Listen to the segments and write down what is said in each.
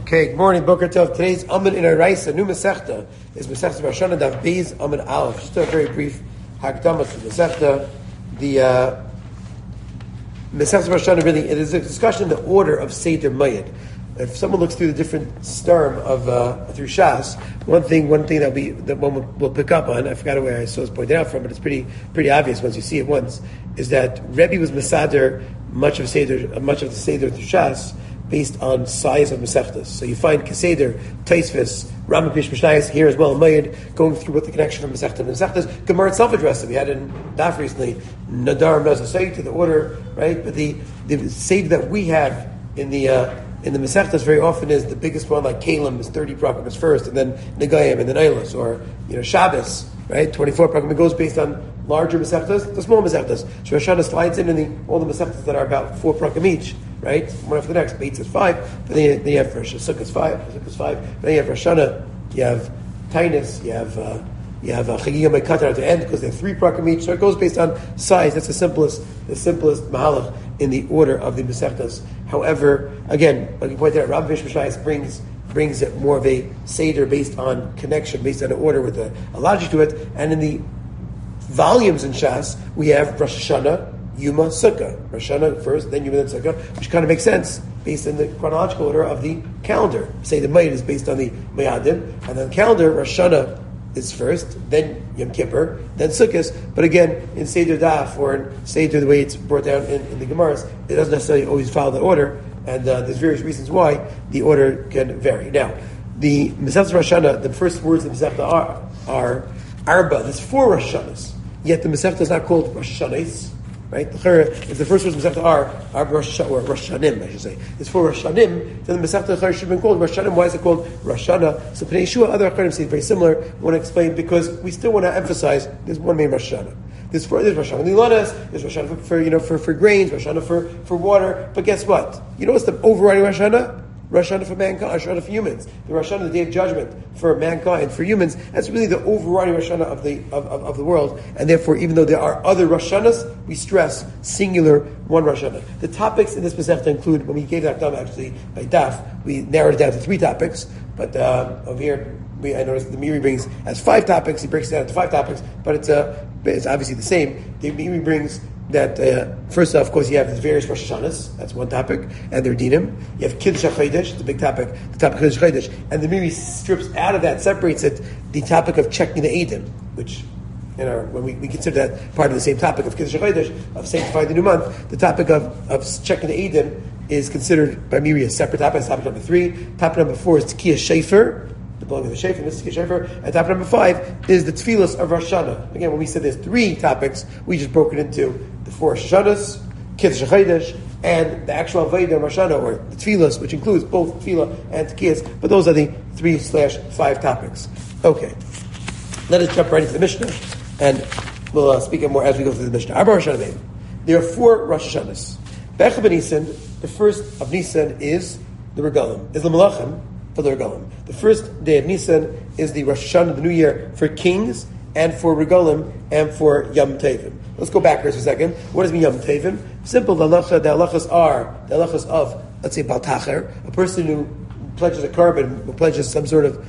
Okay, good morning, Boker Tov. Today's Amud in Araisa, new Masechta, is Masechta Rosh Hashanah Daf Beis Amud Aleph. Just a very brief Hakdama to Masechta. The Masechta Rosh Hashanah really, it is a discussion in the order of Seder Mayid. If someone looks through the different stern of through Shas, one thing that one will pick up on, I forgot where I saw this pointed out from, but it's pretty obvious once you see it once, is that Rebbe was Masader much of the Seder through Shas based on size of Masechtas. So you find Keseder, Taisvis, Ramapish Mishnayos here as well, Mayid, going through what the connection from Masechta and Masechtas. Gemara itself addressed it. We had in Daf recently, Nadar Nazasay to the order, right? But the Seder that we have in the Masechtas very often is the biggest one, like Kalim is 30 prakim first, and then Negayim, and then Eilos, or Shabbos, right? 24 prakim. It goes based on larger Masechtas, the small Masechtas. So Rosh Hashanah slides in all the Masechtas that are about 4 prakim each, right? One after the next. Beitz is 5, but then you have Rosh Sukkot is 5, but then you have Rosh Hashanah, you have Tainus, you have Chagigah Mekatar at the end, because they're 3 prakim each. So it goes based on size. That's the simplest mahalach in the order of the Masechtas. However, again, like you pointed out, Rabbi Mishmashayis brings it more of a Seder based on connection, based on an order with a logic to it. And in the volumes in Shas, we have Rosh Hashanah, Yuma, Sukkah. Rosh Hashanah first, then Yuma, then Sukkah, which kind of makes sense based on the chronological order of the calendar. Say the Mayid is based on the Mayadim, and then the calendar, Rosh Hashanah is first, then Yom Kippur, then Sukkot. But again, in Seder Daf, or in Seder, the way it's brought down in the Gemaras, it doesn't necessarily always follow the order, and there's various reasons why the order can vary. Now, the Masechta Rosh Hashanah, the first words of the Masechta are Arba. There's 4 Rosh Hashanahs, yet the Masechta is not called Rosh Hashanahs, right? If the first words of the Masechta are Rosh Hashanim, I should say. It's 4 Rosh Hashanim, then the Masechta should have been called Rosh Hashanim. Why is it called Rosh Hashanah? So Pnei Yeshua, other Akhanim say very similar. I want to explain, because we still want to emphasize there's one main Rosh Hashanah. There's Rosh Hashanah Lilanas, there's Rosh Hashanah for grains, Rosh Hashanah for water. But guess what? You know what's the overriding Rosh Hashanah? Rosh Hashanah for mankind, Rosh Hashanah for humans. The Rosh Hashanah, the Day of Judgment for mankind, for humans. That's really the overriding Rosh Hashanah of the world. And therefore, even though there are other Rosh Hashanahs, we stress singular one Rosh Hashanah. The topics in this Masechta include, when we gave that time actually by Daf, we narrowed it down to 3 topics. But over here, I noticed the Miri brings as 5 topics. He breaks it down to 5 topics, but it's obviously the same. The Miri brings that first off, of course, you have the various Rosh Hashanahs. That's one topic, and their dinim. You have Kiddush HaChodesh, it's a big topic. The topic of Kiddush HaChodesh, and the Miri strips out of that, separates it, the topic of checking the Eidim, which when we consider that part of the same topic of Kiddush HaChodesh, of sanctifying the new month, the topic of checking the Eidim is considered by Miri a separate topic. It's topic number 3. Topic number 4 is Tkiyah Shefer, the blowing of the Shefer, this is Tkiyah Shefer, and topic number 5 is the Tfilos of Rosh Hashanah. Again, when we said there's 3 topics, we just broke it into the 4 Rosh Hashanahs, Kiddush HaChodesh, and the actual Avodah Rosh Hashanah, or the Tfilos, which includes both Tfilah and Tkiyas. But those are the 3/5 topics. Okay, let us jump right into the Mishnah, and we'll speak more as we go through the Mishnah. Arba Rosh Hashanah. There are 4 Rosh Hashanahs. Be'echa b'Nisan, the first of Nisan is the Regalim, is the Malachim for the Regalim. The first day of Nisan is the Rosh Hashanah, the New Year, for kings, and for Regalim, and for Yom Tevim. Let's go backwards for a second. What does mean Yom Tevim? Simple. The halachas are the halachas of, let's say, Baltacher, a person who pledges a carbon, who pledges some sort of,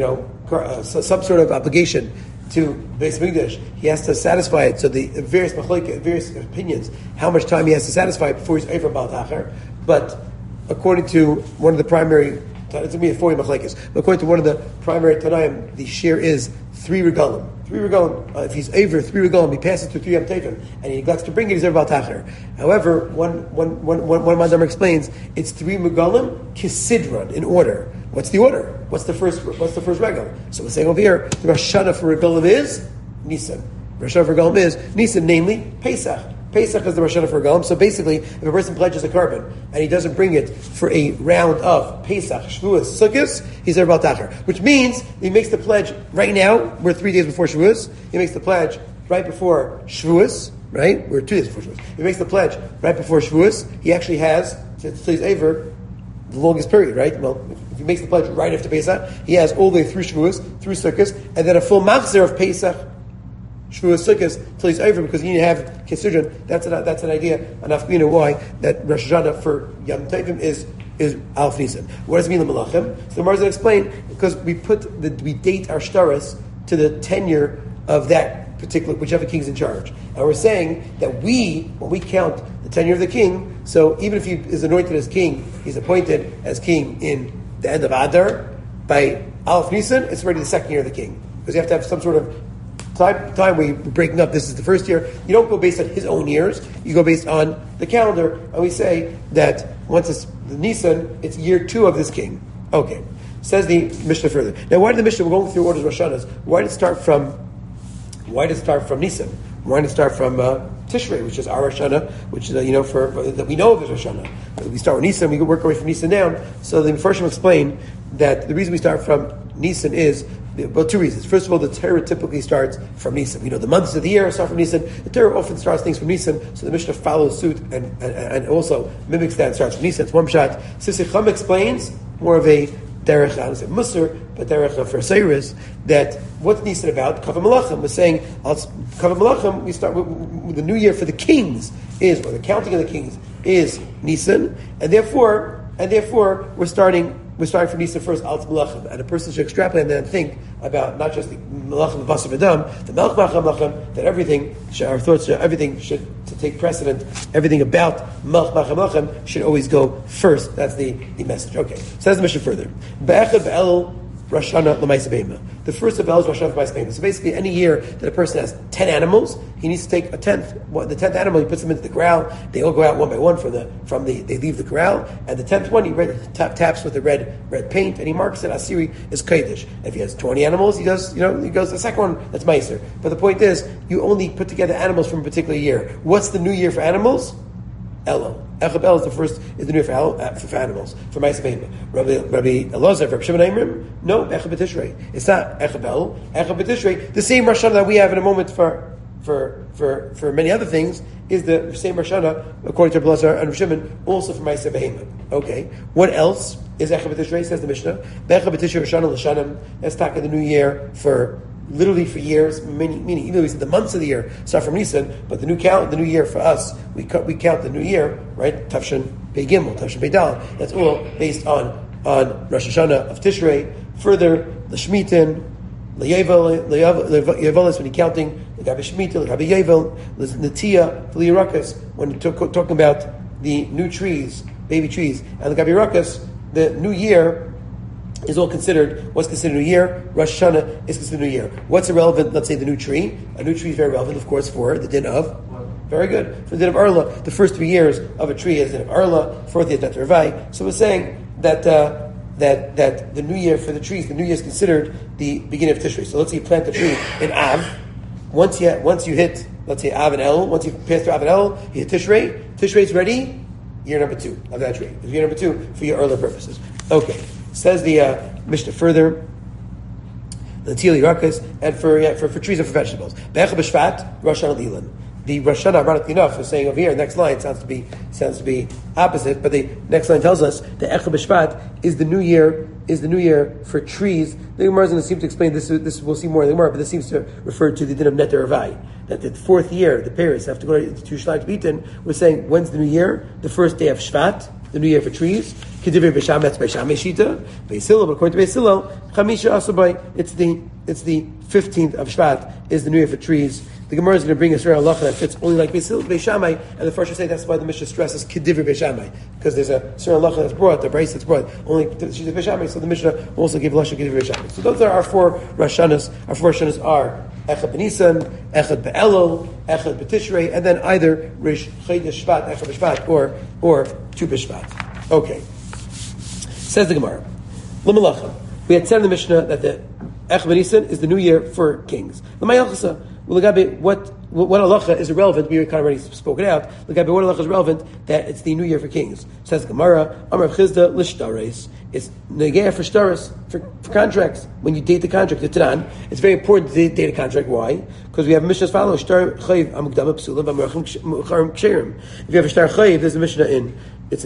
some sort of obligation to Beis Mikdash. He has to satisfy it. So the various opinions, how much time he has to satisfy it before he's over Baltacher. But according to one of the primary, it's going to be a 40 machlekes, but according to one of the primary Tanaim, the share is 3 regalim. 3 regalim. If he's over 3 regalim, he passes through 3 Yom Tevim, and he neglects to bring it, he's over Baltacher. However, one Madam explains it's 3 regalim kisidron, in order. What's the order? What's the first regal? So we're saying over here, the Rosh Hashanah for regalim is Nisan. Rosh Hashanah for regalim is Nisan, namely Pesach. Pesach is the Rosh Hashanah for Regalim. So basically, if a person pledges a carbon and he doesn't bring it for a round of Pesach, Shavuos, Sukkot, he's over Baltacher. Which means he makes the pledge right now. We're 3 days before Shavuos. He makes the pledge right before Shavuos. Right? We're 2 days before Shavuos. He makes the pledge right before Shavuos. He actually has, since he's over, the longest period, right? Well, if he makes the pledge right after Pesach, he has all the way through Shavuos, through Sukkot, and then a full machzor of Pesach, Shavuos, Sukkot, till he's over, because you need to have Kesudron. That's an idea, an afkina, why that Rosh Hashanah for Yom Tovim is is Alf Nisan. What does it mean the Malachim? So the Gemara is going to explain because we date our shtaris to the tenure of that particular whichever king's in charge, and we're saying that when we count the tenure of the king, so even if he is anointed as king, he's appointed as king in the end of Adar by Alf Nisan, it's already the second year of the king because you have to have some sort of time where you're breaking up. This is the first year. You don't go based on his own years. You go based on the calendar, and we say that once it's the Nisan, it's year 2 of this king. Okay, says the Mishnah further. Now, why did the Mishnah? We're going through orders Rosh Hashanahs. Why did it start from Nisan? Why did it start from Tishrei, which is our Rosh Hashanah, which is for that we know of as Rosh Hashanah. We start with Nisan. We work our way from Nisan down. So the Mepharshim explain that the reason we start from Nisan is, well, 2 reasons. First of all, the Torah typically starts from Nisan. The months of the year start from Nisan. The Torah often starts things from Nisan, so the Mishnah follows suit and also mimics that and starts from Nisan. It's one shot. Sisei Chum explains more of a derech, I don't say Musar, but derech for Seiris, that what's Nisan about? Kavah Malachim. We're saying Kavah Malachim. We start with the new year for the kings or the counting of the kings is Nisan, and therefore we're starting from Nisan first, Alt Malachim, and a person should extrapolate and then think about not just the Malachim of Basar V'Dam, the Melch Malachim, that everything should to take precedent. Everything about Melch Malachim should always go first. That's the message. Okay, says the Mishnah further. Be'echad be'el Rosh Hashanah l'Maaseh Behema. The first of El is Rosh Hashanah l'Maaseh Behema. So basically, any year that a person has 10 animals, he needs to take a tenth. The 10th animal, he puts them into the corral. They all go out one by one they leave the corral, and the 10th one he taps with the red paint, and he marks it. Asiri is Kodesh. If he has 20 animals, he goes the second one, that's Meiser. But the point is, you only put together animals from a particular year. What's the new year for animals? Elul. Echad El is the new year for animals, for Maaseh Behema. Rabbi Elazar, Rabbi Shimon Amrim, no, Echad B'Tishrei. It's not Echad El, Echad B'Tishrei. The same Rosh Hashanah that we have in a moment for many other things is the same Rosh Hashanah, according to Rabbi Elazar and Rabbi Shimon, also for Maaseh Behema. Okay, what else is Echad B'Tishrei? Says the Mishnah. Echad B'Tishrei Rosh Hashanah l'Shanim. That's talking the new year literally for years, meaning even though we said the months of the year start from Nisan, but the new year for us, we count the new year, right? Tafshin Pei Gimel, Tafshin Pei Dal. That's all based on Rosh Hashanah of Tishrei. Further, the Shmitin, the Yevel is when you're counting the Gabi Shmitin, the Gabi Yevel, the Natia, the Yerakas, when you're talking about the new trees, baby trees, and the Gabi Yerakas, the new year is all considered, what's considered a new year? Rosh Hashanah is considered a new year. What's irrelevant? Let's say the new tree. A new tree is very relevant, of course, for the din of, very good, for the din of Arla. The first 3 years of a tree is the din of Arla, fourth year is Net Revai. So we're saying that the new year for the trees, the new year is considered the beginning of Tishrei. So let's say you plant the tree in Av. Once you hit, let's say Av and El, once you pass through Av and El, you hit Tishrei. Tishrei is ready, year number 2 of that tree. It's year number 2 for your Arla purposes. Okay. Says the Mishnah further, the Tili Rakas, and for trees and for vegetables. Be'echad B'Shvat, Rosh Hashanah Lilan. The Rosh Hashanah, ironically enough, is saying over here, next line sounds to be opposite, but the next line tells us that Echad B'Shvat is the new year for trees. The Gemara is going to seem to explain this we'll see more in the Gemara, but this seems to refer to the din of Neter Ravai. That the 4th year, the parents have to go to Yerushalayim to be eaten. We're saying, when's the new year? The first day of Shvat, the new year for trees. Kedivir B'Sham, that's B'Sham Shita. Beis Hillel, but according to Beis Hillel, Chamisha Asabai, it's the 15th of Shvat is the new year for trees. The Gemara is going to bring us around halacha that fits only like Beis Hillel, Beis Shammai, and the first should say that's why the Mishnah stresses Kedivir Beis Shammai, because there's a certain halacha that's brought, the Bryce that's brought only to Beis Shammai, so the Mishnah also gave halacha Kedivir Beis Shammai. So those are our 4 Rosh Hashanahs. Our 4 Rosh Hashanahs are Echad B'Nisan, Echad B'Elul, Echad B'Tishrei, and then either Rish Chodesh Shvat, Echad B'Shvat, or Tu B'Shvat. Okay. Says the Gemara, L'malachim. We had said in the Mishnah that the Echad B'Nisan is the new year for kings. L'mayalchasa. What halacha is irrelevant? We kind of already spoken out. What halacha is relevant? That it's the new year for kings. Says Gemara, Amar Chizda l'shtares. It's negeh for shtares for contracts. When you date the contract, the Tanan, it's very important to date a contract. Why? Because we have Mishnahs follow shtar chayiv amukdam psulim v'amurachim ksherim. If you have a shtar chayiv, there's a Mishnah in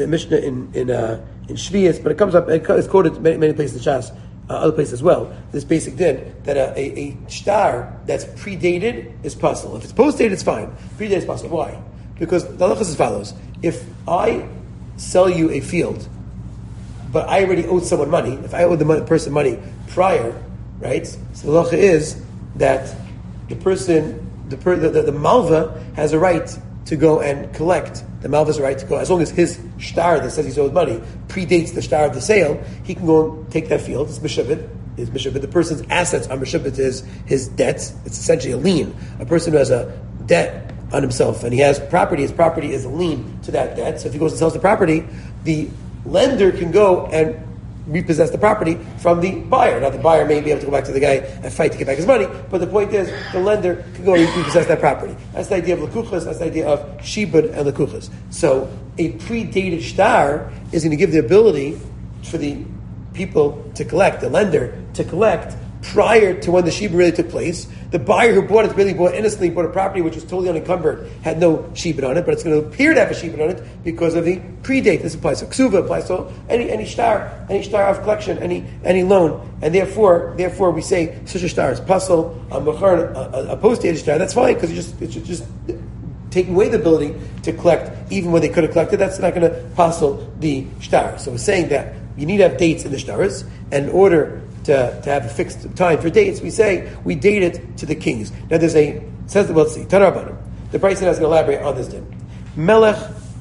Shvius, but it comes up. It's quoted many places in Shas. Other places as well. This basic din that a shtar that's predated is possible. If it's post-dated, it's fine. Predated is possible. Why? Because the halacha is as follows: if I sell you a field but I already owed someone money. If I owed the person money prior, right? So the halacha is that the person, the malva has a right to go and collect. The malva has a right to go, as long as his shtar that says he's owed money predates the shtar of the sale, he can go and take that field. It's mishubit. The person's assets are mishubit to his debts. It's essentially a lien. A person who has a debt on himself and he has property, his property is a lien to that debt. So if he goes and sells the property, the lender can go and repossess the property from the buyer. Now the buyer may be able to go back to the guy and fight to get back his money, but the point is the lender can go and repossess that property. That's the idea of lekuchas, that's the idea of shibud and lekuchas. So a predated shtar is going to give the ability for the people to collect, the lender to collect prior to when the shibud really took place. The buyer who bought it really innocently bought a property which was totally unencumbered, had no shibud on it, but it's going to appear to have a shibud on it because of the predate. This applies to ksuva, applies to any shtar of collection, any loan, and therefore we say such a shtar is puzzle, a post-dated shtar. That's fine because it's just taking away the ability to collect even when they could have collected. That's not going to puzzle the shtar. So we're saying that you need to have dates in the shtars, and in order to have a fixed time for dates, we say we date it to the kings. Now there's says let's see, Tanarabanim. The Brayson has going to elaborate on this din. Melech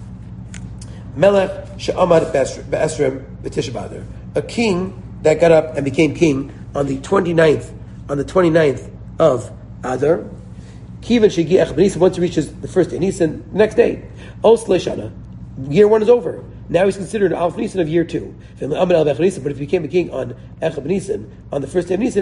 she'amad be'esrim b'tisha b'adar. A king that got up and became king on the 29th of Adar. Kivan shegi ech b'nisan, once he reaches the first day Nisan, the next day. Os leishana, year 1 is over. Now he's considered Alf Nisan of year 2. But if he became a king on Echab Nisan, on the first day of Nisan,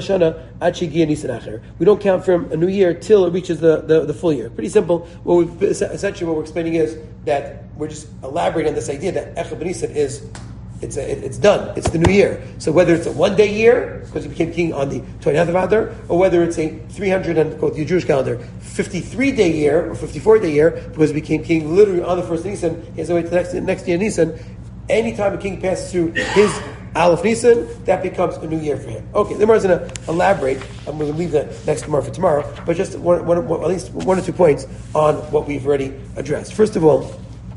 we don't count from a new year till it reaches the full year. Pretty simple. Essentially what we're explaining is that we're just elaborating on this idea that Echab Nisan is it's done. It's the new year. So whether it's a 1-day year, because he became king on the 29th of Adar, or whether it's a 300, and quote the Jewish calendar, 53-day year, or 54-day year, because he became king literally on the first Nisan, he has to wait to the next year Nisan. Anytime a king passes through his Aleph Nisan, that becomes a new year for him. Okay, the Gemara is going to elaborate. I'm going to leave the next Gemara for tomorrow, but just at least 1 or 2 points on what we've already addressed. First of all,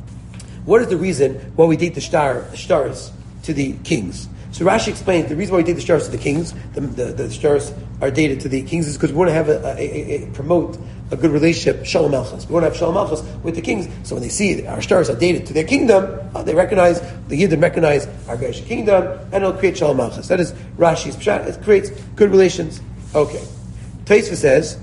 what is the reason why we date the stars to the kings? So Rashi explains the reason why we date the stars to the kings, the stars are dated to the kings, is because we want to have promote a good relationship, Shalom Malchus. We want to have Shalom Malchus with the kings. So when they see our stars are dated to their kingdom, they recognize, the Yidden recognize our Geisha kingdom, and it'll create Shalom Malchus. That is Rashi's pshat. It creates good relations. Okay. Taisva says,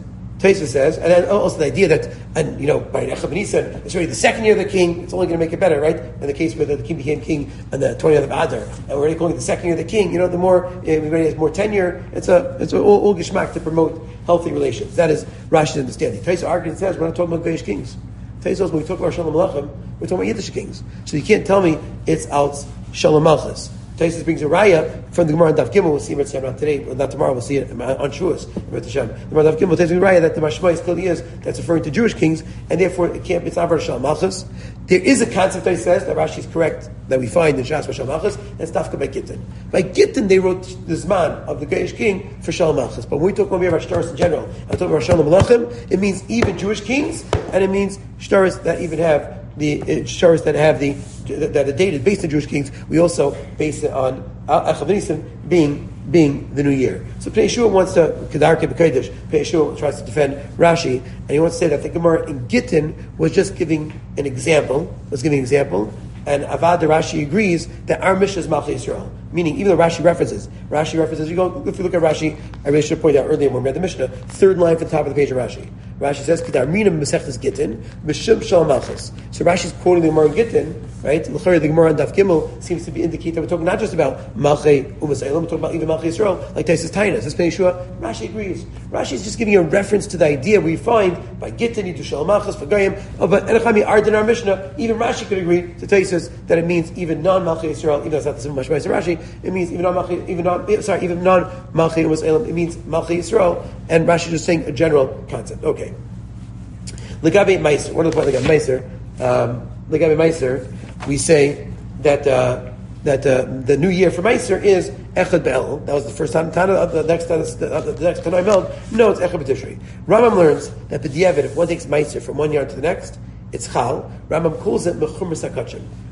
and then also the idea that, by Echab Nisan, it's already the second year of the king, it's only going to make it better, right? In the case where the king became king on the 20th of Adar, and we're already calling it the second year of the king, the more, everybody has more tenure, it's all gishmak to promote healthy relations. That is Rashi's understanding. Taisa argument says, we're not talking about Geish kings. Taisa says, when we talk about Shalom Malachim, we're talking about Yiddish kings. So you can't tell me it's out Shalom Malchus. Taisus brings a raya from the Gemara on Daf Gimel. We'll see it not today, not tomorrow. We'll see it on Shuas. The Gemara on Daf Gimel takes a raya that the Mashmais clearly is that's referring to Jewish kings, and therefore it's not for Shalom Malchus. There is a concept that says that Rashi is correct that we find in Shas for Shalom Malchus. That's Dafka by Gittin. By Gittin, they wrote the Zman of the Geish king for Shalom Malchus. But when we talk about Shtaris in general, and we talk about Shalom Malachim, it means even Jewish kings, and it means Shtaris that even have the Shtaris that have that are dated based on Jewish kings. We also base it on Echad Nisan being the new year. So Pnei Yeshua wants to Kedarke B'Kodesh. Pnei Yeshua tries to defend Rashi, and he wants to say that the Gemara in Gittin was just giving an example. And Avad Rashi agrees that our Mishnah is Malchei Yisrael. Meaning, even though Rashi references, if you look at Rashi, I really should point out earlier when we read the Mishnah, 3rd line from the top of the page of Rashi. Rashi says, Kedar Minam Mesechtes Gittin, Mishum Shalom Malchus. So Rashi's quoting the Gemara in Gittin, right? The Gemara on Daf Gimel seems to be indicate that we're talking not just about Malchei Umasayim, we're talking about even Malchei Yisrael, like Taisus Tainas. This Pnei Yeshua, Rashi agrees. Rashi is just giving a reference to the idea we find by Gittin, you do Shalom Malchus, for Goyim, but Enechami Arden our Mishnah, even Rashi could agree to Taisus that it means even non-Malchei Yisrael, even though it's not the same Mashmai as Rashi, it means even non-Malchei Umasayim, it means Malchei Yisrael, and Rashi is just saying a general concept. Okay. Legabe Meiser, one of the points Legabe Meiser, we say that the new year for Meiser is Echad Be'el. That was the first time. The next Tanai Meld. No, it's Echad B'Tishrei. Rambam learns that the Diavad, if one takes Meiser from one year to the next, it's Chal. Rambam calls it Mechumras HaKachim.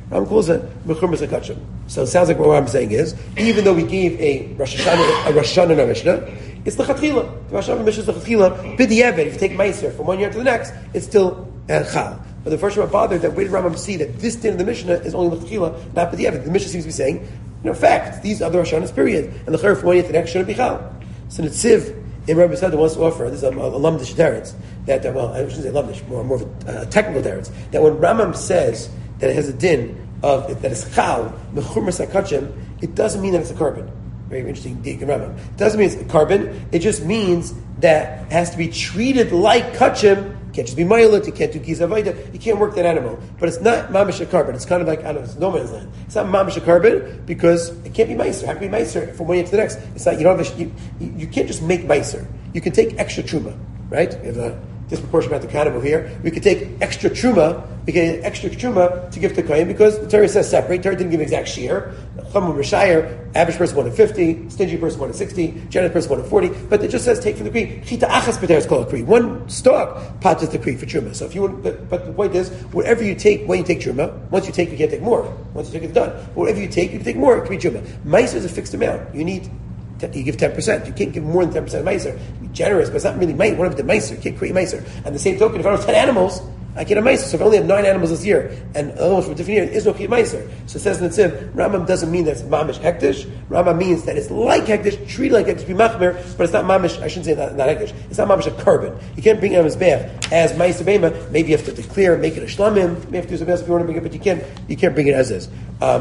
Rambam calls it Mechurmas HaKachim. So it sounds like what I'm saying is, even though we gave a Rosh Hashanah in our Mishnah, it's L'chatchila. The Rosh Hashanah Mishnah is L'chatchila. B'di'evet, if you take Meiser from one year to the next, it's still Chal. But the first one bothered that, where did Rambam see that this din of the Mishnah is only L'chatchila, not B'di'evet? The Mishnah seems to be saying, in fact, these other Rosh Hashanahs, period. And the Chayr from one year to the next shouldn't be Chal. So the Tziv in Rabbi Sada wants to offer, this is a Lamdish teretz, that, I shouldn't say Lamdish, more of a technical teretz, that when Rambam says that it has a din of, that is Chal, Mechurmas HaKachim, it doesn't mean that it's a carbon. Very interesting dig in Rambam. It doesn't mean it's a carbon, it just means that it has to be treated like Kachim. You can't just be ma'ilot, you can't do gizavaita, you can't work that animal. But it's not mamish a carbon. It's kind of like, I don't know, it's no man's land. It's not mamish a carbon because it can't be meiser. How can it be meiser from one year to the next? It's not, you don't have you can't just make meiser. You can take extra truma, right? We have a disproportionate amount of animal here. We could take extra truma, we can get extra truma to give to Kohen because the Torah says separate. Torah didn't give exact shear. Chum Rishayir, average person wanted 50, stingy person wanted 60, generous person wanted 40, but it just says take from the Kri. Chita achas pater is called a Kri. One stalk pots the Kri for truma. So if you want, but the point is, whatever you take, when you take truma, once you take, you can't take more. Once you take, it's done. But whatever you can take more, it can be truma. Mice is a fixed amount. You give 10%. You can't give more than 10% of meiser. Be generous, but it's not really meiser. One of the meiser. You can't create meiser. And the same token, if I don't have 10 animals, I get a meiser. So if I only have 9 animals this year, and other ones for a different year, there is no create meiser. So it says in the Tziv, Rambam doesn't mean that it's mamish hektish. Rambam means that it's like hektish, treated like hektish, be machmer, but it's not mamish, I shouldn't say not hektish. It's not mamish a carbon. You can't bring it on his bath as meiser bema. Maybe you have to declare, make it a shlamim. Maybe you have to do something else if you want to bring it, but you can't bring it as is.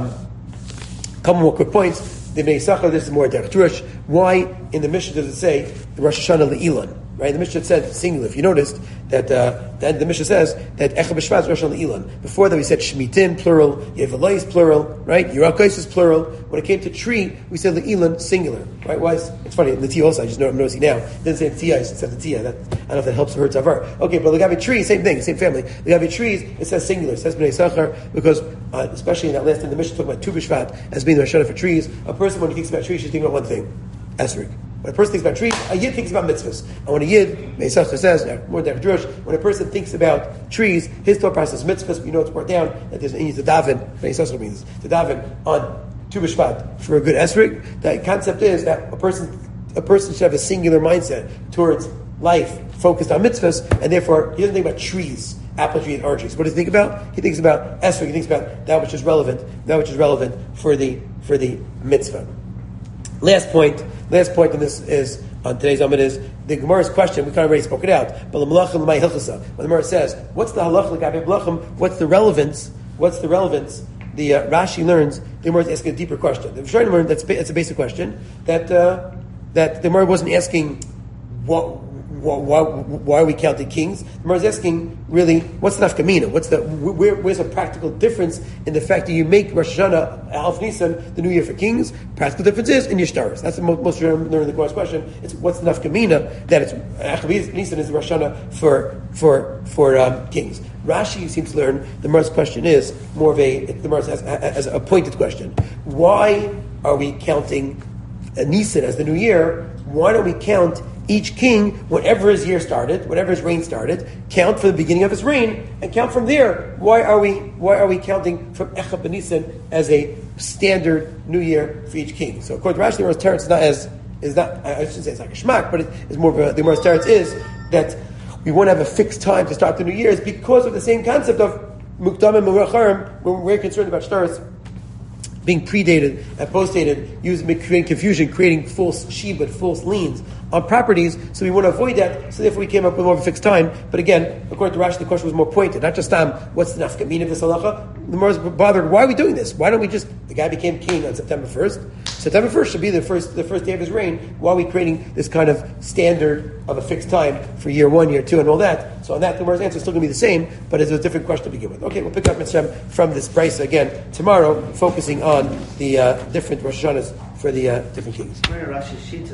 Couple more quick points. The Bnei Yisachar, this is more derech drush. Why in the Mishnah does it say Rosh Hashanah le'ilan? Right, the Mishnah said singular. If you noticed that, the Mishnah says that Echa B'Shvat is Rosh Hashanah le'ilan. Before that we said Shmitin plural, Yevalai is plural, right? Yerakais is plural. When it came to tree, we said le'ilan singular. Right? Why? It's funny. In the Tia also, I'm noticing now. It didn't say the Tia, it said the Tia. I don't know if that helps or hurts Avar. Okay, but Legavi tree, same thing, same family. Legavi trees, it says singular. It says Bnei Yisachar because especially in that last thing, the Mishnah talking about Tu B'Shvat as being the Rosh Hashanah for trees. A person when he thinks about trees, should think about one thing: esrog. When a person thinks about trees, a yid thinks about mitzvahs. And when a yid, Meisachar says, more than Jewish, when a person thinks about trees, his thought process is mitzvahs. We know it's brought down that there's needs to daven. Meisachar means to daven on Tu B'Shvat for a good esrog. The concept is that a person should have a singular mindset towards life focused on mitzvahs, and therefore he doesn't think about trees, apple trees, orange trees. What does he think about? He thinks about esrog. He thinks about that which is relevant for the mitzvah. Last point in this is on today's Amid is the Gemara's question. We kind of already spoke it out. But when the Gemara says, "What's the halach l'gabe blachim?" What's the relevance? The Rashi learns. The Gemara is asking a deeper question. The Rishonim learn that's a basic question that the Gemara wasn't asking why are we counting kings? The Gemara is asking, really, what's the nafkamina? Where's a practical difference in the fact that you make Rosh Hashanah, Alf Nisan, the new year for kings? Practical difference is in Yishtaros. That's the most learn the Gemara's question. It's what's the nafkamina that it's Alf Nisan is the Rosh Hashanah for kings. Rashi seems to learn the Gemara's question is more of the Gemara has a pointed question. Why are we counting Nisan as the new year? Why don't we count each king, whatever his year started, whatever his reign started, count from the beginning of his reign and count from there? Why are we counting from Echa B'Nisan as a standard new year for each king? So according to Rashi, the Gemara's teretz is not I shouldn't say it's like a shmak, but it's more of the Gemara's teretz is that we won't have a fixed time to start the new year is because of the same concept of Mukdam and Muracharim, when we're concerned about shtaros being predated and postdated, creating confusion, creating false shibud, false liens on properties, so we want to avoid that, so therefore we came up with more of a fixed time. But again, according to Rashi, the question was more pointed, not just what's the nafkamina of this halacha? The Gemara is bothered, why are we doing this? Why don't we the guy became king on September 1st. September 1st should be the first day of his reign. Why are we creating this kind of standard of a fixed time for year 1, year 2, and all that? So on that, the Gemara's answer is still going to be the same, but it's a different question to begin with. Okay, we'll pick up Mitzvah from this price again tomorrow, focusing on the different Rosh Hashanahs for the different kings.